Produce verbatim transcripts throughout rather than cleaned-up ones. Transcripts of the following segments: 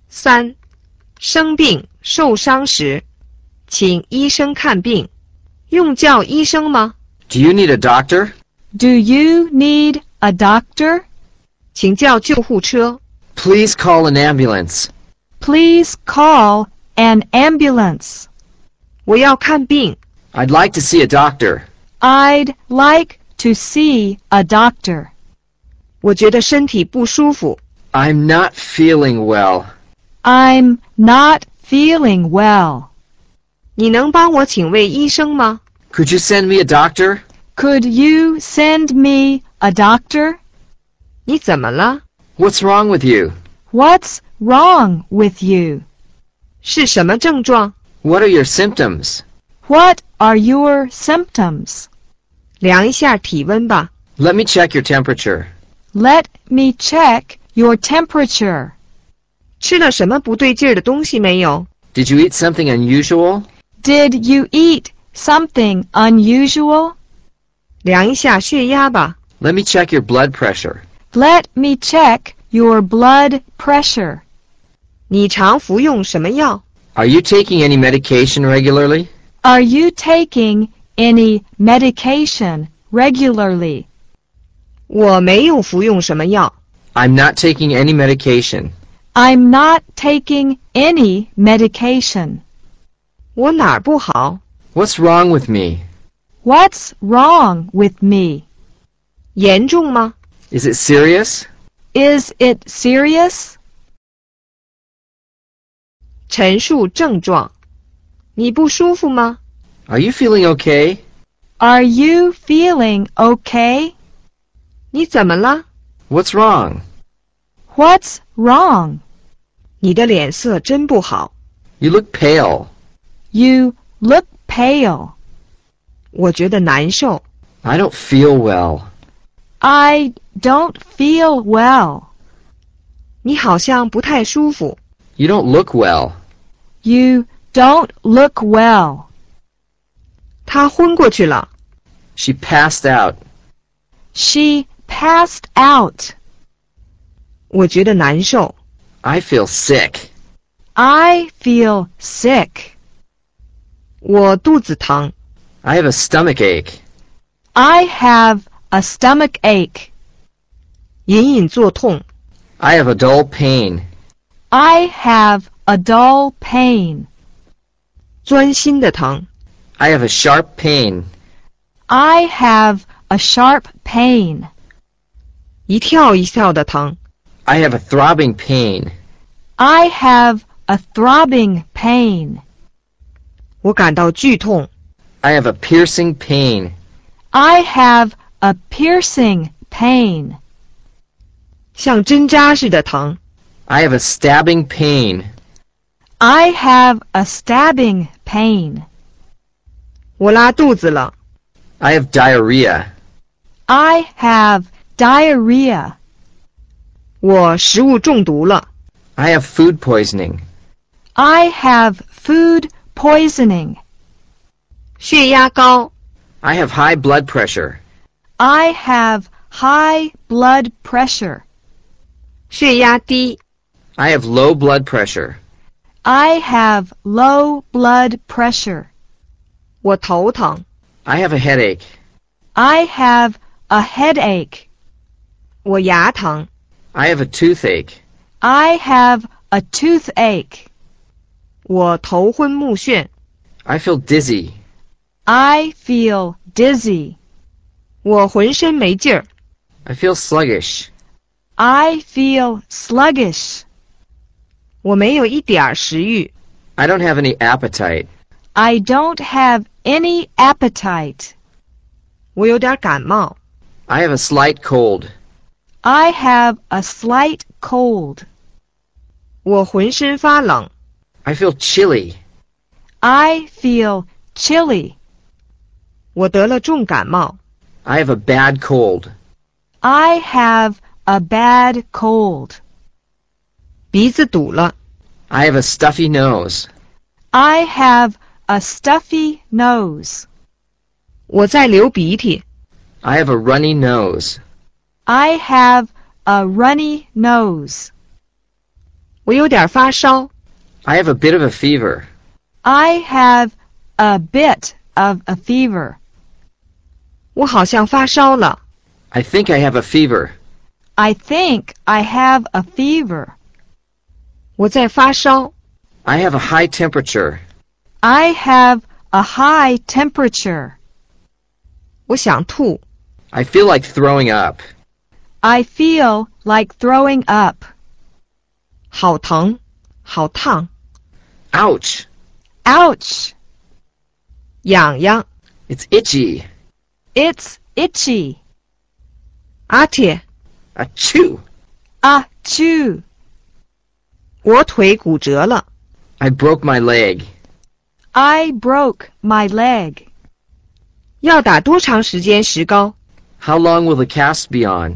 三、生病、受伤时，请医生看病。用叫医生吗？ Do you need a doctor? Do you need a doctor? 请叫救护车。 Please call an ambulance. Please call an ambulance. 我要看病。 I'd like to see a doctor. I'd like to see a doctor. 我觉得身体不舒服。 I'm not feeling well. I'm not feeling well. 你能帮我请位医生吗？ Could you send me a doctor? Could you send me a doctor? 你怎么了？ What's wrong with you? What's wrong with you? 是什么症状？ What are your symptoms? What are your symptoms? 量一下体温吧。 Let me check your temperature. Let me check your temperature. 吃了什么不对劲儿的东西没有？ Did you eat something unusual? Did you eat something unusual? 量一下血压吧。 Let me check your blood pressure. Let me check your blood pressure. 你常服用什么药？ Are you taking any medication regularly? Are you taking any medication regularly? 我没有服用什么药。 I'm not taking any medication. I'm not taking any medication. 我哪儿不好？ What's wrong with me? What's wrong with me? 严重吗？ Is it serious? Is it serious? 陈述症状。你不舒服吗？ Are you feeling okay? Are you feeling okay? 你怎么了？ What's wrong? What's wrong? 你的脸色真不好。 You look pale. You look pale. 我觉得难受。 I don't feel well. I don't feel well. 你好像不太舒服。 You don't look well. You don't look well. 他昏过去了。 She passed out. She passed out. 我觉得难受。 I feel sick. I feel sick. 我肚子疼。 I have a stomach ache. I have a stomach ache. 隐隐作痛。 I have a dull pain. I have a dull pain. 钻心的疼。 I have a sharp pain. I have a sharp pain. 一跳一跳的疼。 I have a throbbing pain. I have a throbbing pain. 我感到剧痛。 I have a piercing pain. I have a piercing pain. 像针扎似的疼。 I have a stabbing pain. I have a stabbing pain. 我拉肚子了。 I have diarrhea. I have diarrhea. 我食物中毒了。 I have food poisoning. I have food poisoning. 血压高。 I have high blood pressure. I have high blood pressure. 血压低。 I have low blood pressure. I have low blood pressure. 我头疼。 I have a headache. I have a headache. 我牙疼。 I have a toothache. I have a toothache. 我头昏目眩。 I feel dizzy. I feel dizzy. 我浑身没劲儿。 I feel sluggish. I feel sluggish. 我没有一点儿食欲。 I don't have any appetite. I don't have any appetite. 我有点感冒。 I have a slight cold. I have a slight cold. 我浑身发冷。 I feel chilly. I feel chilly. 我得了重感冒。 I have a bad cold. I have a bad cold. 鼻子堵了。 I have a stuffy nose. I have a stuffy nose. 我在流鼻涕。 I have a runny nose. I have a runny nose. 我有点发烧。 I have a bit of a fever. I have a bit of a fever. 我好像发烧了。 I think I have a fever. I think I have a fever. 我在发烧。 I have a high temperature. I have a high temperature. 我想吐。 I feel like throwing up. I feel like throwing up. 好疼，好烫， Ouch! Ouch! 痒痒。 It's itchy. It's itchy. 阿铁， Achoo! Achoo! 我腿骨折了。 I broke my leg. I broke my leg. 要打多长时间石膏？ How long will the cast be on?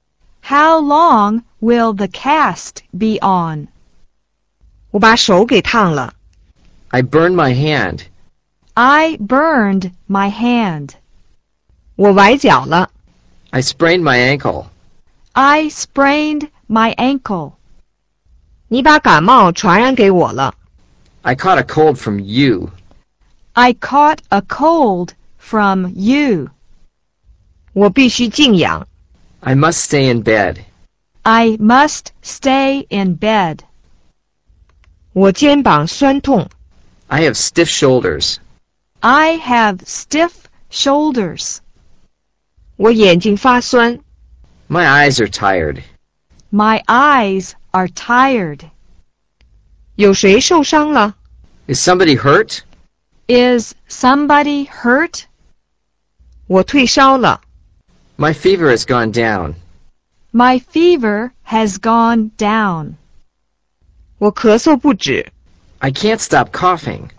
How long will the cast be on? 我把手给烫了。 I burned my hand. I burned my hand. 我崴脚了。 I sprained my ankle. I sprained my ankle. 你把感冒传染给我了。 I caught a cold from you. I caught a cold from you. 我必须静养。 I must stay in bed. I must stay in bed. 我肩膀酸痛。 I have stiff shoulders. I have stiff shoulders. 我眼睛发酸。 My eyes are tired. My eyes are tired. 有谁受伤了？ Is somebody hurt? Is somebody hurt? 我退烧了。 My fever has gone down. My fever has gone down. 我咳嗽不止。 I can't stop coughing.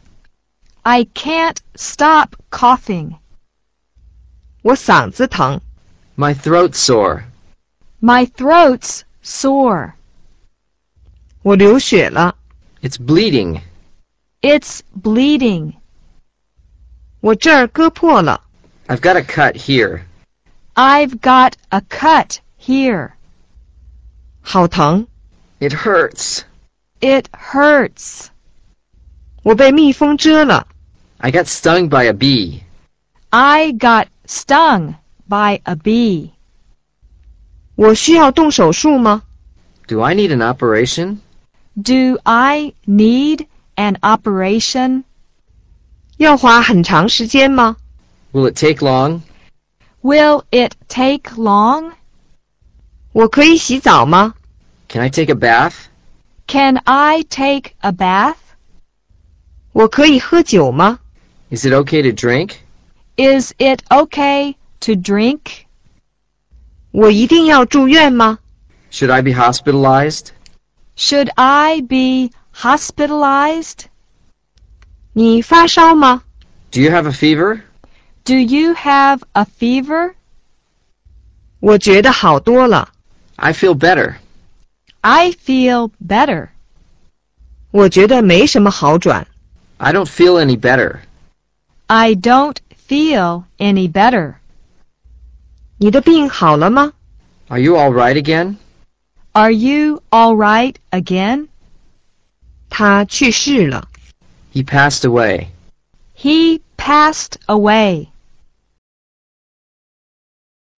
I can't stop coughing. 我嗓子疼。 My throat's sore. My throat's sore. 我流血了。 It's bleeding. It's bleeding. 我这儿割破了。 I've got a cut here. I've got a cut here. 好疼。 It hurts. It hurts. 我被蜜蜂蛰了。 I got stung by a bee. I got stung by a bee. 我需要动手术吗？ Do I need an operation? Do I need an operation? 要花很长时间吗？ Will it take long? Will it take long? 我可以洗澡吗？ Can I take a bath? Can I take a bath? 我可以喝酒吗？ Is it okay to drink? Is it okay to drink? 我一定要住院吗？ Should I be hospitalized? Should I be hospitalized? 你发烧吗？ Do you have a fever? Do you have a fever? 我觉得好多了。 I feel better. I feel better. 我觉得没什么好转。 I don't feel any better. I don't feel any better. 你的病好了吗？ Are you all right again? Are you all right again? 他去世了。 He passed away. He passed away.